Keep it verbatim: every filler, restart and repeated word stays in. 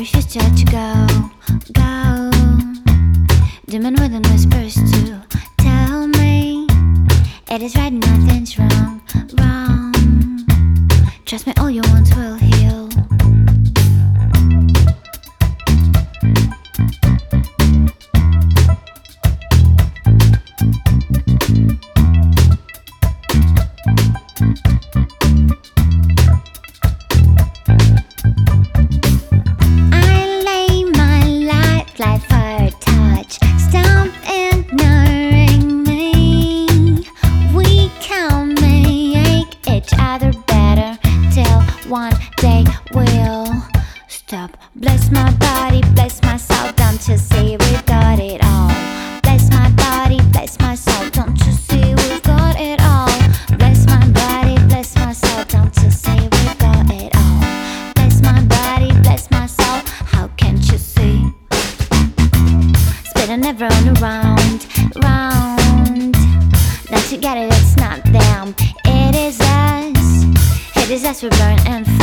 refuse to let you go, go. Demon with the whispers to tell me it is right, nothing's wrong, wrong. Trust me, all your wounds will heal. I lay my life like fire touch, stomp ignoring me. We can make each other better till one day we'll stop. Bless my body, bless my soul, don't you see we've got it all. Bless my body, bless my soul, don't you see we've got it all. Bless my body, bless my soul, don't you see we've got it all. Bless my body, bless my soul, how can't you see? Spinning never on around, round. Don't you get it, it's not them, it is us. It is us, we burn and